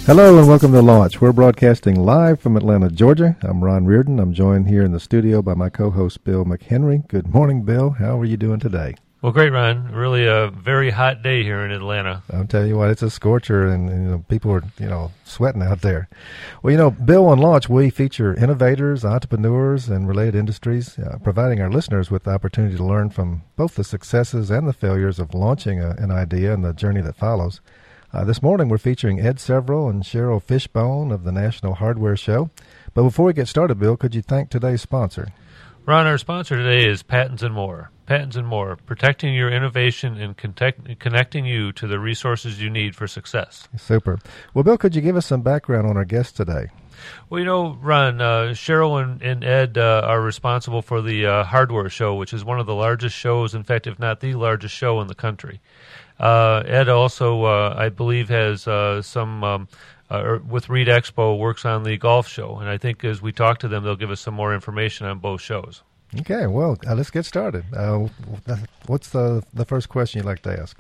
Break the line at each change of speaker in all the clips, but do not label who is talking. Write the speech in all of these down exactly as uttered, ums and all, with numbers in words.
Hello and welcome to Launch. We're broadcasting live from Atlanta, Georgia. I'm Ron Reardon. I'm joined here in the studio by my co-host, Bill McHenry. Good morning, Bill. How are you doing today?
Well, great, Ron. Really a very hot day here in Atlanta.
I'll tell you what, it's a scorcher, and, and you know, people are you know sweating out there. Well, you know, Bill, on Launch, we feature innovators, entrepreneurs, and related industries, uh, providing our listeners with the opportunity to learn from both the successes and the failures of launching a, an idea and the journey that follows. Uh, this morning, we're featuring Ed Several and Cheryl Fishbone of the National Hardware Show. But before we get started, Bill, could you thank today's sponsor?
Ron, our sponsor today is Patents and More. Patents and More, protecting your innovation and connect, connecting you to the resources you need for success.
Super. Well, Bill, could you give us some background on our guest today?
Well, you know, Ron, uh, Cheryl and, and Ed uh, are responsible for the uh, Hardware Show, which is one of the largest shows, in fact, if not the largest show in the country. Uh, Ed also, uh, I believe, has uh, some, um, uh, with Reed Expo, works on the golf show. And I think as we talk to them, they'll give us some more information on both shows.
Okay, well, uh, let's get started. Uh, what's the, the first question you'd like to ask?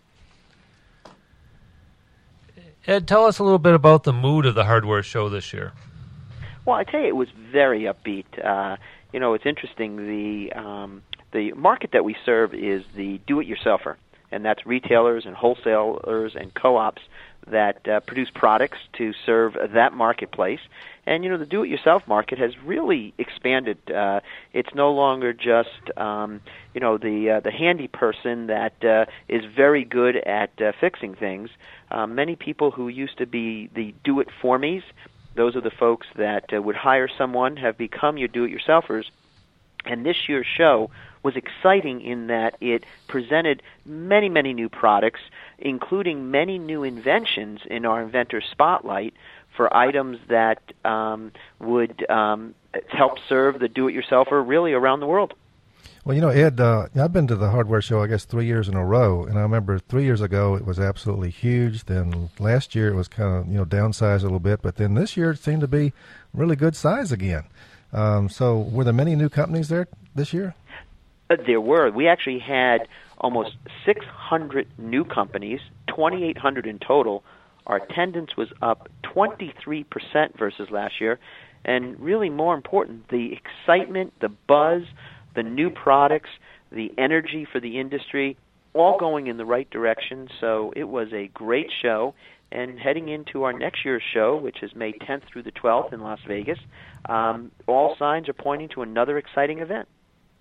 Ed, tell us a little bit about the mood of the Hardware Show this year.
Well, I tell you, it was very upbeat. Uh, you know, it's interesting. The um, the market that we serve is the do-it-yourselfer, and that's retailers and wholesalers and co-ops that uh, produce products to serve that marketplace. And, you know, the do-it-yourself market has really expanded. Uh, it's no longer just, um, you know, the uh, the handy person that uh, is very good at uh, fixing things. Uh, many people who used to be the do-it-for-me's, those are the folks that uh, would hire someone, have become your do-it-yourselfers. And this year's show was exciting in that it presented many, many new products, including many new inventions in our Inventor Spotlight for items that um, would um, help serve the do-it-yourselfer really around the world.
Well, you know, Ed, uh, I've been to the Hardware Show, I guess, three years in a row, and I remember three years ago it was absolutely huge. Then last year it was kind of, you know, downsized a little bit, but then this year it seemed to be really good size again. Um, so were there many new companies there this year?
Uh, there were. We actually had almost six hundred new companies, twenty-eight hundred in total. Our attendance was up twenty-three percent versus last year. And really more important, the excitement, the buzz, the new products, the energy for the industry, all going in the right direction. So it was a great show. And heading into our next year's show, which is May tenth through the twelfth in Las Vegas, um, all signs are pointing to another exciting event.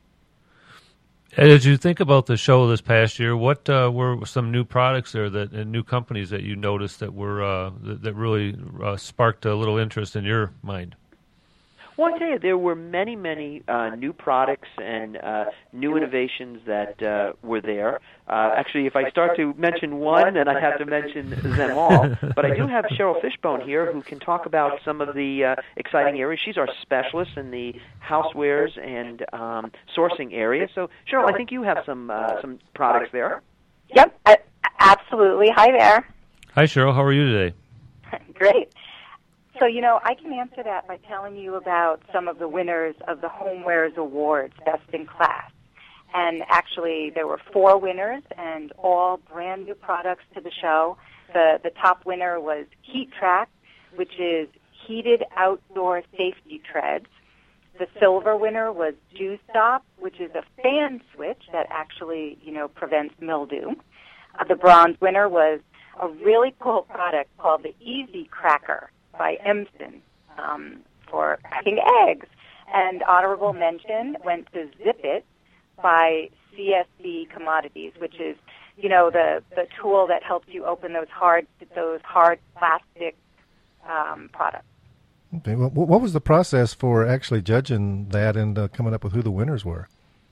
As you think about the show this past year, what uh, were some new products there that and new companies that you noticed that were uh, that, that really uh, sparked a little interest in your mind?
Well, I tell you, there were many, many uh, new products and uh, new innovations that uh, were there. Uh, actually, if I start to mention one, then I have to mention them all. But I do have Cheryl Fishbone here who can talk about some of the uh, exciting areas. She's our specialist in the housewares and um, sourcing area. So, Cheryl, I think you have some uh, some products there.
Yep, uh, absolutely. Hi there.
Hi, Cheryl. How are you today?
Great. So, you know, I can answer that by telling you about some of the winners of the Homewares Awards, Best in Class. And actually, there were four winners and all brand new products to the show. The, the top winner was Heat Track, which is heated outdoor safety treads. The silver winner was Dew Stop, which is a fan switch that actually, you know, prevents mildew. Uh, the bronze winner was a really cool product called the Easy Cracker by Emson um, for cracking eggs. And honorable mention went to Zip It by C S C Commodities, which is, you know, the, the tool that helps you open those hard those hard plastic um, products.
Okay. Well, what was the process for actually judging that and uh, coming up with who the winners were?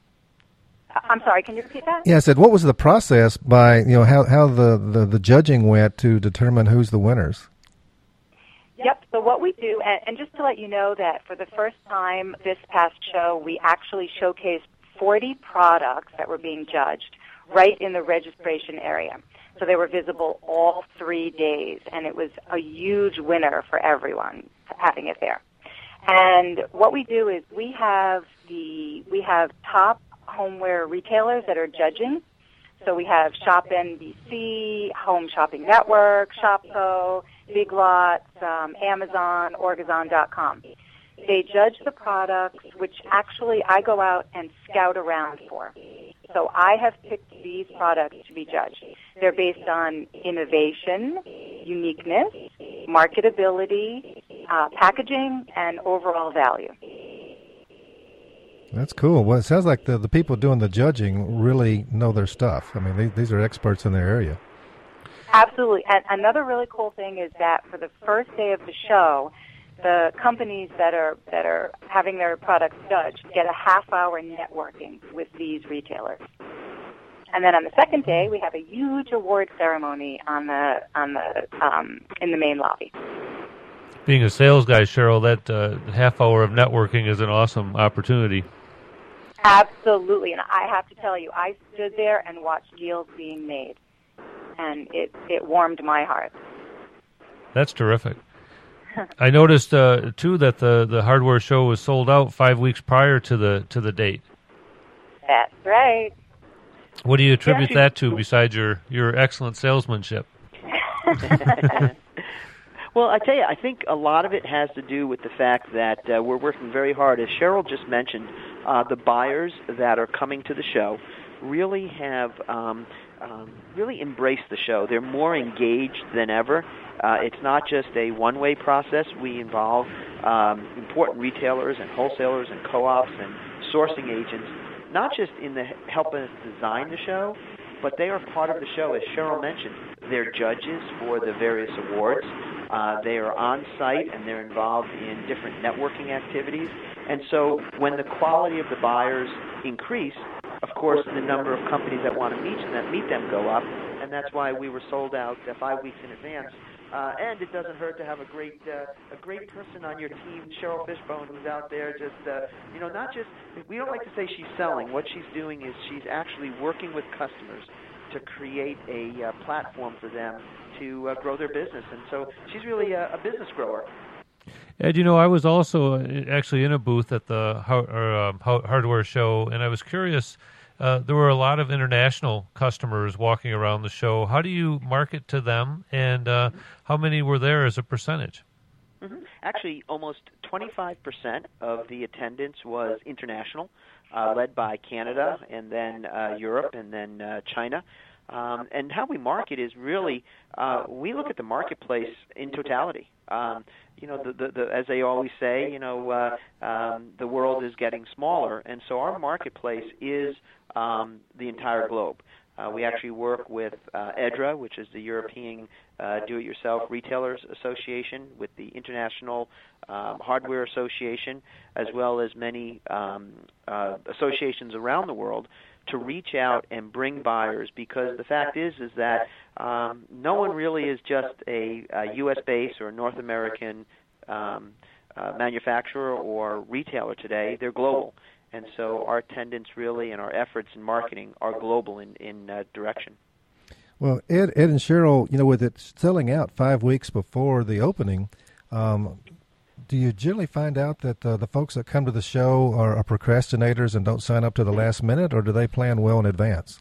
I'm sorry, can you repeat that?
Yeah, I said, what was the process by, you know, how, how the, the, the judging went to determine who's the winners?
Yep, so what we do, and, and just to let you know that for the first time this past show, we actually showcased forty products that were being judged right in the registration area. So they were visible all three days, and it was a huge winner for everyone having it there. And what we do is we have the we have top homeware retailers that are judging. So we have Shop N B C, Home Shopping Network, Shopko, Big Lots, um, Amazon, Orgazon dot com. They judge the products, which actually I go out and scout around for. So I have picked these products to be judged. They're based on innovation, uniqueness, marketability, uh, packaging, and overall value.
That's cool. Well, it sounds like the, the people doing the judging really know their stuff. I mean, they, these are experts in their area.
Absolutely. And another really cool thing is that for the first day of the show, the companies that are that are having their products judged get a half-hour networking with these retailers. And then on the second day, we have a huge award ceremony on the on the um, in the main lobby.
Being a sales guy, Cheryl, that uh, half hour of networking is an awesome opportunity.
Absolutely, and I have to tell you, I stood there and watched deals being made, and it it warmed my heart.
That's terrific. I noticed uh, too that the, the hardware show was sold out five weeks prior to the to the date.
That's right.
What do you attribute
actually,
that to besides your, your excellent salesmanship?
Well, I tell you, I think a lot of it has to do with the fact that uh, we're working very hard. As Cheryl just mentioned, uh, the buyers that are coming to the show really have um, um, really embraced the show. They're more engaged than ever. Uh, it's not just a one-way process. We involve um, important retailers and wholesalers and co-ops and sourcing agents, not just in the helping us design the show, but they are part of the show. As Cheryl mentioned, they're judges for the various awards. Uh, they are on site and they're involved in different networking activities. And so when the quality of the buyers increase, of course, the number of companies that want to meet them, meet them go up, and that's why we were sold out uh, five weeks in advance. Uh, and it doesn't hurt to have a great uh, a great person on your team, Cheryl Fishbone, who's out there just, uh, you know, not just, we don't like to say she's selling. What she's doing is she's actually working with customers to create a uh, platform for them to uh, grow their business. And so she's really a, a business grower.
Ed, you know, I was also actually in a booth at the or, um, hardware show, and I was curious. Uh, there were a lot of international customers walking around the show. How do you market to them, and uh, how many were there as a percentage?
Mm-hmm. Actually, almost twenty-five percent of the attendance was international, uh, led by Canada, and then uh, Europe, and then uh, China. Um, and how we market is really, uh, we look at the marketplace in totality. Um, you know, the, the, the, as they always say, you know, uh, um, the world is getting smaller, and so our marketplace is um, the entire globe. Uh, we actually work with uh, EDRA, which is the European uh, Do-It-Yourself Retailers Association, with the International um, Hardware Association, as well as many um, uh, associations around the world, to reach out and bring buyers, because the fact is is that um, no one really is just a, a U S based or North American um, uh, manufacturer or retailer today. They're global. And so our attendance really and our efforts in marketing are global in, in uh, direction.
Well, Ed, Ed and Cheryl, you know, with it selling out five weeks before the opening, um, do you generally find out that uh, the folks that come to the show are, are procrastinators and don't sign up to the last minute, or do they plan well in advance?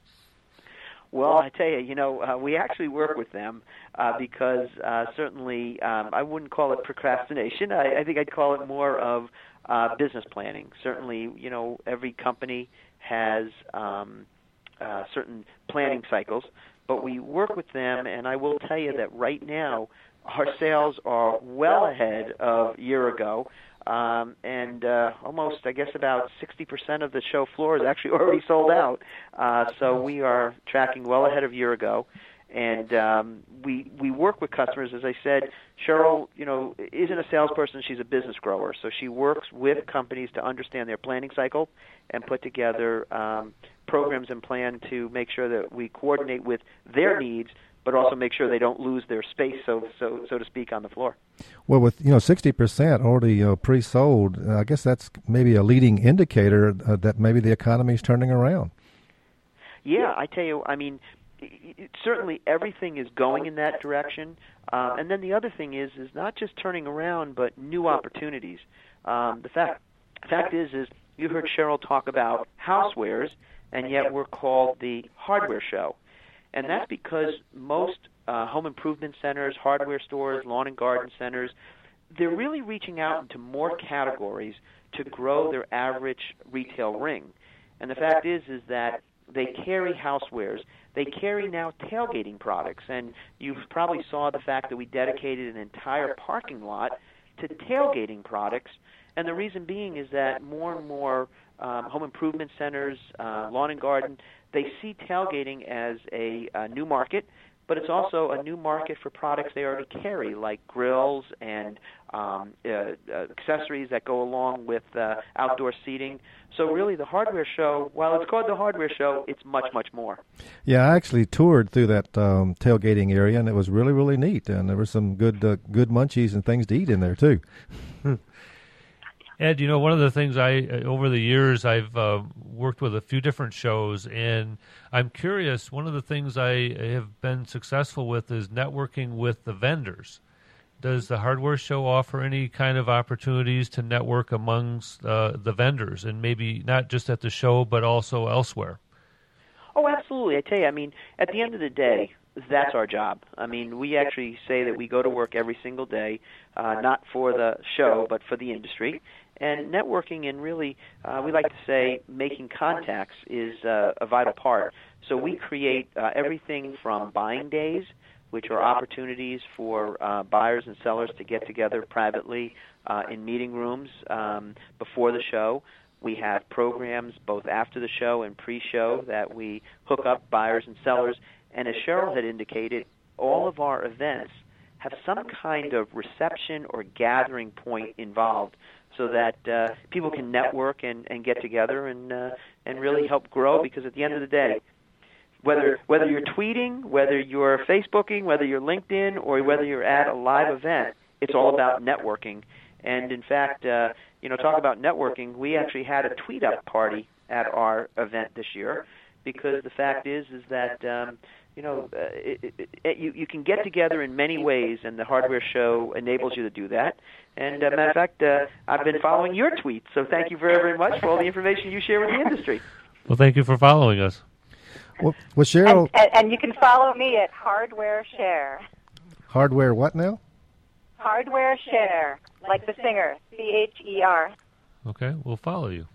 Well, I tell you, you know, uh, we actually work with them uh, because uh, certainly um, I wouldn't call it procrastination. I, I think I'd call it more of uh, business planning. Certainly, you know, every company has um, uh, certain planning cycles, but we work with them, and I will tell you that right now, our sales are well ahead of a year ago, um, and uh, almost, I guess, about sixty percent of the show floor is actually already sold out. Uh, so we are tracking well ahead of a year ago, and um, we we work with customers. As I said, Cheryl, you know, isn't a salesperson; she's a business grower. So she works with companies to understand their planning cycle and put together um, programs and plan to make sure that we coordinate with their needs, but also make sure they don't lose their space, so so so to speak, on the floor.
Well, with you know sixty percent already uh, pre-sold, uh, I guess that's maybe a leading indicator uh, that maybe the economy is turning around.
Yeah, I tell you, I mean, it, it, certainly everything is going in that direction. Um, and then the other thing is is not just turning around, but new opportunities. Um, the fact fact is is you heard Cheryl talk about housewares, and yet we're called the hardware show. And that's because most uh, home improvement centers, hardware stores, lawn and garden centers, they're really reaching out into more categories to grow their average retail ring. And the fact is, is that they carry housewares. They carry now tailgating products. And you probably saw the fact that we dedicated an entire parking lot to tailgating products. And the reason being is that more and more um, home improvement centers, uh, lawn and garden, they see tailgating as a, a new market, but it's also a new market for products they already carry, like grills and um, uh, uh, accessories that go along with uh, outdoor seating. So really the hardware show, while it's called the hardware show, it's much, much more.
Yeah, I actually toured through that um, tailgating area, and it was really, really neat. And there were some good uh, good munchies and things to eat in there, too.
Ed, you know, one of the things I, over the years, I've uh, worked with a few different shows, and I'm curious, one of the things I have been successful with is networking with the vendors. Does the hardware show offer any kind of opportunities to network amongst uh, the vendors, and maybe not just at the show, but also elsewhere?
Oh, absolutely. I tell you, I mean, at the end of the day, that's our job. I mean, we actually say that we go to work every single day, uh, not for the show, but for the industry. And networking and really, uh, we like to say, making contacts is uh, a vital part. So we create uh, everything from buying days, which are opportunities for uh, buyers and sellers to get together privately uh, in meeting rooms um, before the show. We have programs both after the show and pre-show that we hook up buyers and sellers. And as Cheryl had indicated, all of our events have some kind of reception or gathering point involved, so that uh, people can network and, and get together and uh, and really help grow. Because at the end of the day, whether whether you're tweeting, whether you're Facebooking, whether you're LinkedIn, or whether you're at a live event, it's all about networking. And in fact, uh, you know, talk about networking. We actually had a tweet up party at our event this year, because the fact is is that um, you know uh, it, it, it, you you can get together in many ways, and the hardware show enables you to do that. And uh, matter of fact, uh, I've been following your tweets, so thank you very, very much for all the information you share with the industry.
Well, thank you for following us.
Well, well Cheryl,
and, and, and you can follow me at Hardware Share.
Hardware what now?
Hardware Share, like the singer, C H E R.
Okay, we'll follow you.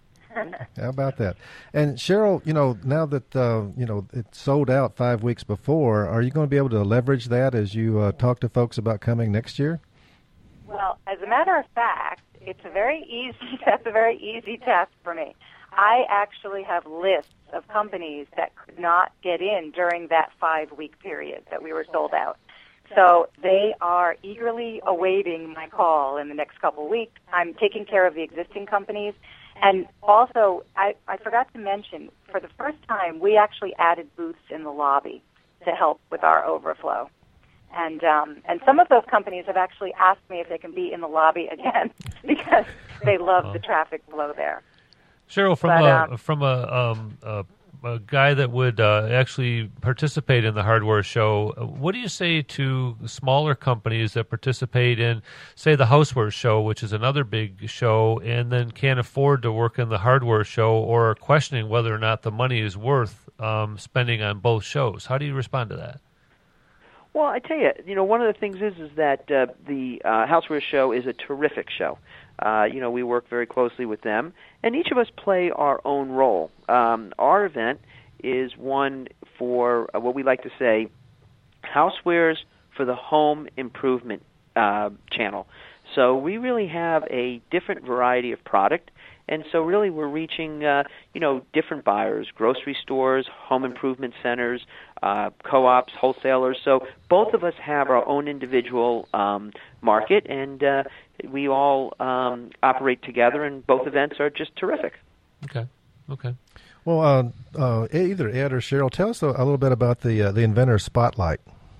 How about that? And Cheryl, you know, now that uh, you know it sold out five weeks before, are you going to be able to leverage that as you uh, talk to folks about coming next year?
Well, as a matter of fact, it's a very easy. That's a very easy task for me. I actually have lists of companies that could not get in during that five-week period that we were sold out. So they are eagerly awaiting my call in the next couple of weeks. I'm taking care of the existing companies. And also, I, I forgot to mention, for the first time, we actually added booths in the lobby to help with our overflow. And um, and some of those companies have actually asked me if they can be in the lobby again because they love the traffic flow there.
Cheryl, from
but,
a
um,
from a, um, a a guy that would uh, actually participate in the hardware show, what do you say to smaller companies that participate in, say, the houseware show, which is another big show, and then can't afford to work in the hardware show, or are questioning whether or not the money is worth um, spending on both shows? How do you respond to that?
Well, I tell you, you know, one of the things is is that uh, the uh, Houseware Show is a terrific show. Uh, you know, we work very closely with them, and each of us play our own role. Um, our event is one for uh, what we like to say, housewares for the home improvement uh, channel. So we really have a different variety of product. And so really we're reaching, uh, you know, different buyers, grocery stores, home improvement centers, uh, co-ops, wholesalers. So both of us have our own individual um, market, and uh, we all um, operate together, and both events are just terrific.
Okay, okay.
Well, uh, uh, either Ed or Cheryl, tell us a, a little bit about the uh, the Inventor Spotlight.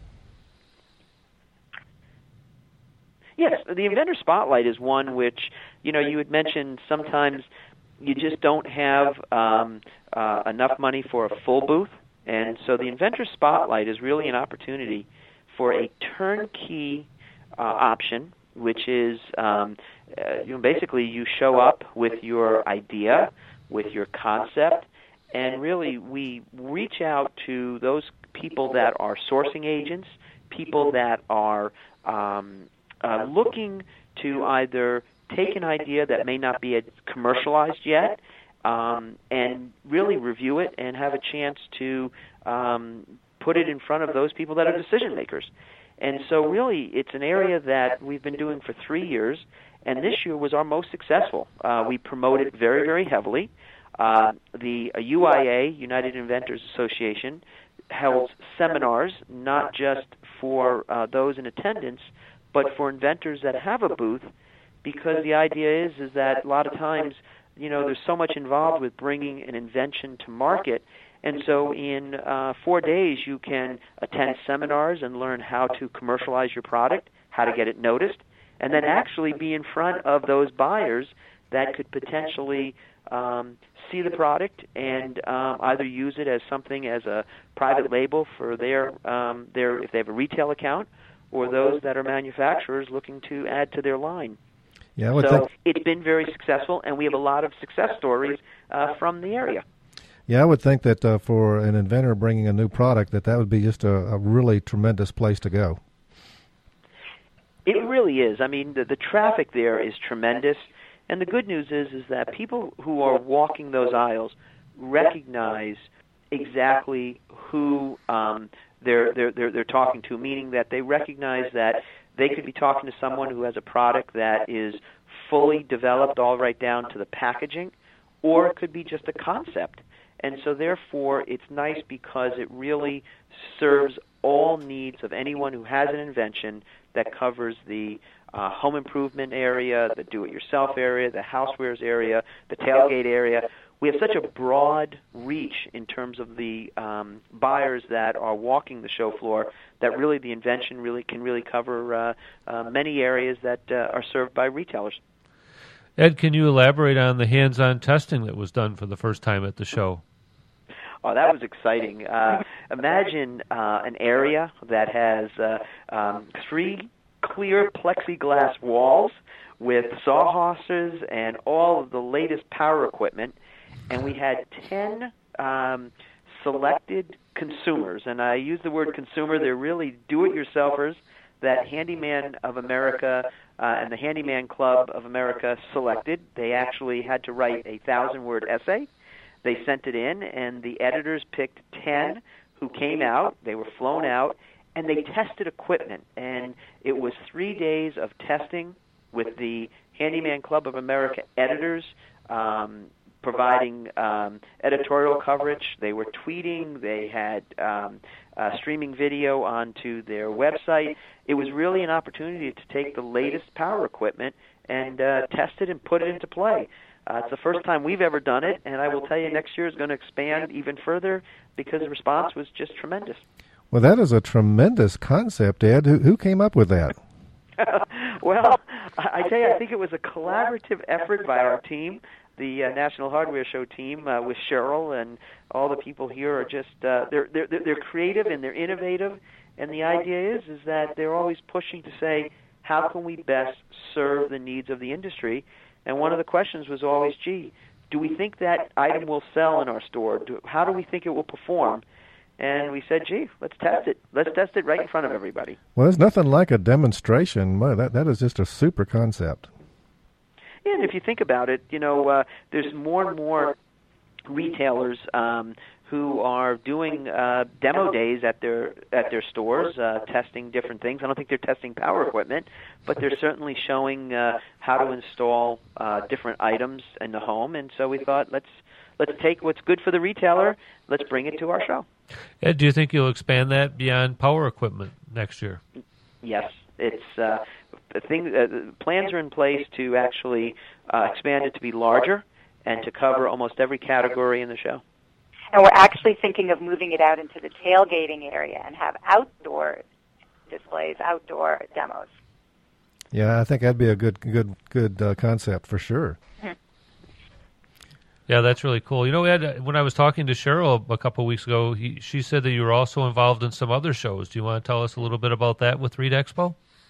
Yes, the Inventor Spotlight is one which, you know, you had mentioned sometimes you just don't have um, uh, enough money for a full booth. And so the Inventor Spotlight is really an opportunity for a turnkey uh, option, which is, um, uh, you know, basically you show up with your idea, with your concept, and really we reach out to those people that are sourcing agents, people that are um, uh, looking to either take an idea that may not be commercialized yet um, and really review it and have a chance to um, put it in front of those people that are decision makers. And so really it's an area that we've been doing for three years, and this year was our most successful. Uh, we promoted very, very heavily. Uh, the U I A, United Inventors Association, held seminars not just for uh, those in attendance, but for inventors that have a booth, because the idea is is that a lot of times, you know, there's so much involved with bringing an invention to market, and so in uh, four days you can attend seminars and learn how to commercialize your product, how to get it noticed, and then actually be in front of those buyers that could potentially um, see the product and um, either use it as something as a private label for their um, their if they have a retail account, or those that are manufacturers looking to add to their line.
Yeah, I would
so
think,
it's been very successful, and we have a lot of success stories uh, from the area.
Yeah, I would think that uh, for an inventor bringing a new product, that that would be just a, a really tremendous place to go.
It really is. I mean, the, the traffic there is tremendous, and the good news is is that people who are walking those aisles recognize exactly who um, they're, they're they're they're talking to, meaning that they recognize that they could be talking to someone who has a product that is fully developed all right down to the packaging, or it could be just a concept. And so therefore it's nice because it really serves all needs of anyone who has an invention that covers the uh, home improvement area, the do-it-yourself area, the housewares area, the tailgate area. We have such a broad reach in terms of the um, buyers that are walking the show floor that really the invention really can really cover uh, uh, many areas that uh, are served by retailers.
Ed, can you elaborate on the hands-on testing that was done for the first time at the show?
Oh, that was exciting. Uh, imagine uh, an area that has uh, um, three clear plexiglass walls with sawhorses and all of the latest power equipment, and we had ten um, selected consumers, and I use the word consumer, they're really do-it-yourselfers that Handyman of America uh, and the Handyman Club of America selected. They actually had to write a thousand-word essay. They sent it in, and the editors picked ten who came out. They were flown out, and they tested equipment. And it was three days of testing with the Handyman Club of America editors, um, providing um, editorial coverage. They were tweeting. They had um, uh, streaming video onto their website. It was really an opportunity to take the latest power equipment and uh, test it and put it into play. Uh, it's the first time we've ever done it, and I will tell you next year is going to expand even further because the response was just tremendous.
Well, that is a tremendous concept, Ed. Who, who came up with that?
Well, I tell you, I think it was a collaborative effort by our team, the uh, National Hardware Show team, uh, with Cheryl and all the people here are just uh, they're they're they're creative and they're innovative, and the idea is is that they're always pushing to say how can we best serve the needs of the industry. And one of the questions was always, gee, do we think that item will sell in our store? Do, how do we think it will perform? And we said, gee, let's test it. Let's test it right in front of everybody.
Well, there's nothing like a demonstration. Well, that that is just a super concept.
Yeah, and if you think about it, you know, uh, there's more and more retailers um, who are doing uh, demo days at their at their stores, uh, testing different things. I don't think they're testing power equipment, but they're certainly showing uh, how to install uh, different items in the home. And so we thought, let's let's take what's good for the retailer, let's bring it to our show.
Ed, do you think you'll expand that beyond power equipment next year?
Yes, it's uh, thing. Uh, plans are in place to actually uh, expand it to be larger and to cover almost every category in the show.
And we're actually thinking of moving it out into the tailgating area and have outdoor displays, outdoor demos.
Yeah, I think that'd be a good, good, good uh, concept for sure.
Mm-hmm.
Yeah, that's really cool. You know, Ed, when I was talking to Cheryl a couple of weeks ago, he, she said that you were also involved in some other shows. Do you want to tell us a little bit about that with REIT Expo?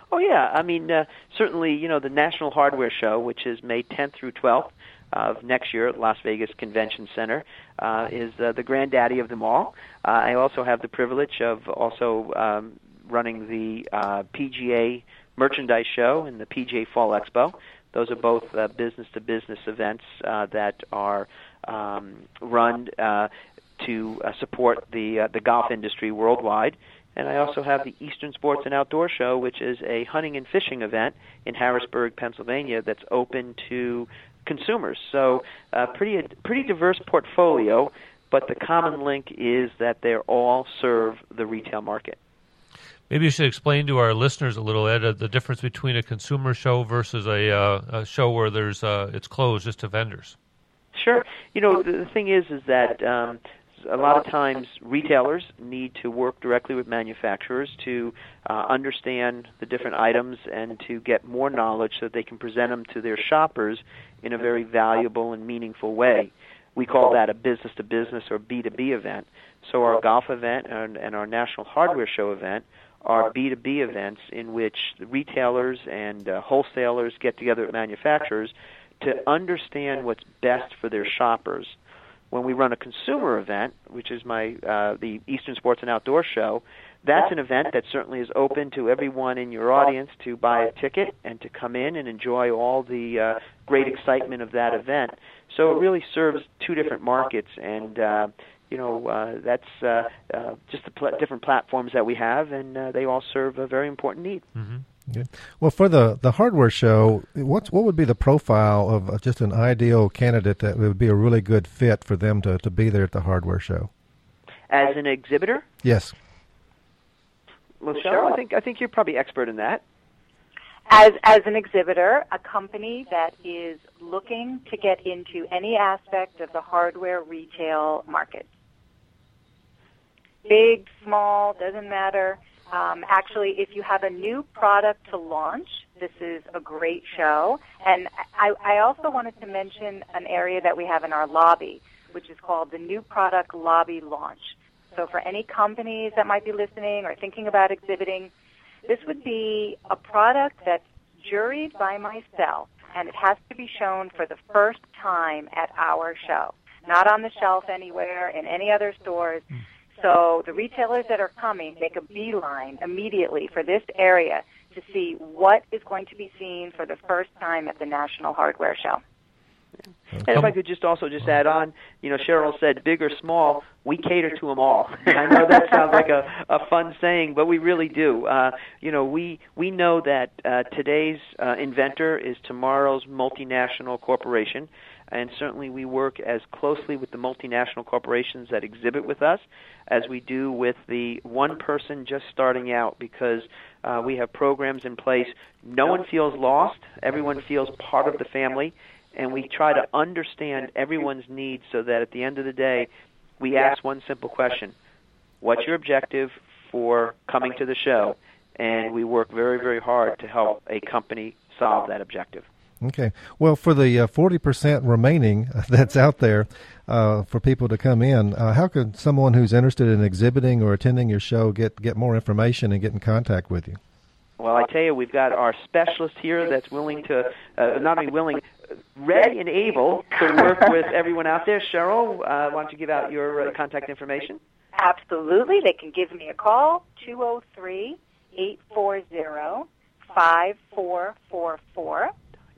Oh, yeah. I mean, uh, certainly, you know, the National Hardware Show, which is May tenth through twelfth of next year at Las Vegas Convention Center, uh, is uh, the granddaddy of them all. Uh, I also have the privilege of also um, running the uh, P G A Merchandise Show and the P G A Fall Expo. Those are both uh, business-to-business events uh, that are um, run uh, to uh, support the uh, the golf industry worldwide. And I also have the Eastern Sports and Outdoor Show, which is a hunting and fishing event in Harrisburg, Pennsylvania, that's open to consumers. So uh, pretty pretty diverse portfolio, but the common link is that they all serve the retail market.
Maybe you should explain to our listeners a little, Ed, uh, the difference between a consumer show versus a, uh, a show where there's uh, it's closed just to vendors.
Sure. You know, the, the thing is, is that um, a lot of times retailers need to work directly with manufacturers to uh, understand the different items and to get more knowledge so that they can present them to their shoppers in a very valuable and meaningful way. We call that a business-to-business or B two B event. So our golf event and, and our National Hardware Show event are B two B events in which the retailers and uh, wholesalers get together with manufacturers to understand what's best for their shoppers. When we run a consumer event, which is my uh, the Eastern Sports and Outdoor Show, that's an event that certainly is open to everyone in your audience to buy a ticket and to come in and enjoy all the uh, great excitement of that event. So it really serves two different markets, and uh, you know uh, that's uh, uh, just the pl- different platforms that we have, and uh, they all serve a very important need.
Mm-hmm.
Good. Well, for the, the hardware show, what what would be the profile of just an ideal candidate that would be a really good fit for them to, to be there at the hardware show?
As an exhibitor?
Yes.
Well, Cheryl, I think I think you're probably expert in that.
As as an exhibitor, a company that is looking to get into any aspect of the hardware retail market. Big, small, doesn't matter. Um, actually, if you have a new product to launch, this is a great show. And I, I also wanted to mention an area that we have in our lobby, which is called the New Product Lobby Launch. So for any companies that might be listening or thinking about exhibiting, this would be a product that's juried by myself, and it has to be shown for the first time at our show, not on the shelf anywhere in any other stores. So the retailers that are coming make a beeline immediately for this area to see what is going to be seen for the first time at the National Hardware Show.
And if I could just also just add on, you know, Cheryl said big or small, we cater to them all. I know that sounds like a, a fun saying, but we really do. Uh, you know, we we know that uh, today's uh, inventor is tomorrow's multinational corporation, and certainly we work as closely with the multinational corporations that exhibit with us as we do with the one person just starting out, because uh, we have programs in place. No one feels lost. Everyone feels part of the family. And we try to understand everyone's needs so that at the end of the day, we ask one simple question: what's your objective for coming to the show? And we work very, very hard to help a company solve that objective.
Okay. Well, for the uh, forty percent remaining that's out there uh, for people to come in, uh, how could someone who's interested in exhibiting or attending your show get, get more information and get in contact with you?
Well, I tell you, we've got our specialist here that's willing to, uh, not only willing, ready and able to work with everyone out there. Cheryl, uh, why don't you give out your uh, contact information?
Absolutely. They can give me a call, two oh three, eight four zero, five four four four,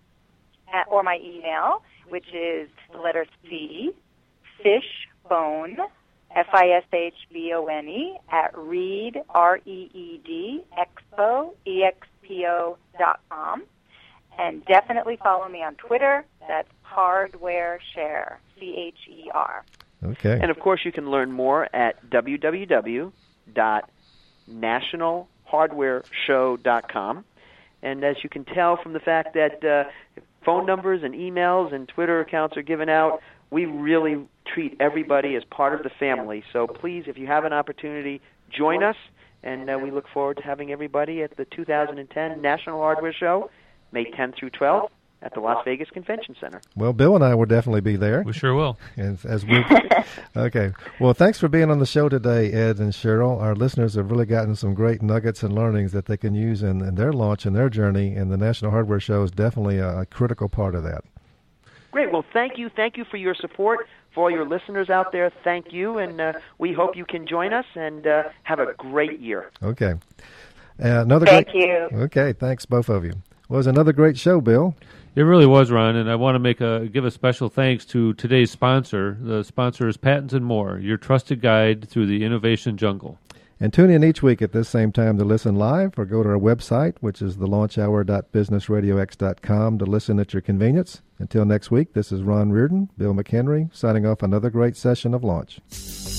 or my email, which is the letter C, fishbone, F I S H B O N E, at Reed, R E E D, Expo, E X P O dot com. And definitely follow me on Twitter. That's Hardware Share, C H E R.
Okay.
And, of course, you can learn more at w w w dot national hardware show dot com. And as you can tell from the fact that uh, phone numbers and emails and Twitter accounts are given out, we really treat everybody as part of the family. So please, if you have an opportunity, join us. And uh, we look forward to having everybody at the two thousand ten National Hardware Show, May tenth through twelfth, at the Las Vegas Convention Center.
Well, Bill and I will definitely be there.
We sure will.
As, as we, okay. Well, thanks for being on the show today, Ed and Cheryl. Our listeners have really gotten some great nuggets and learnings that they can use in, in their launch and their journey, and the National Hardware Show is definitely a, a critical part of that.
Great. Well, thank you. Thank you for your support. For all your listeners out there, thank you, and uh, we hope you can join us and uh, have a great year.
Okay. Uh, another
Thank
great,
you.
Okay, thanks, both of you. Well, it was another great show, Bill.
It really was, Ron, and I want to make a give a special thanks to today's sponsor. The sponsor is Patents and More, your trusted guide through the innovation jungle.
And tune in each week at this same time to listen live, or go to our website, which is the launch hour dot business radio x dot com, to listen at your convenience. Until next week, this is Ron Reardon, Bill McHenry, signing off another great session of Launch.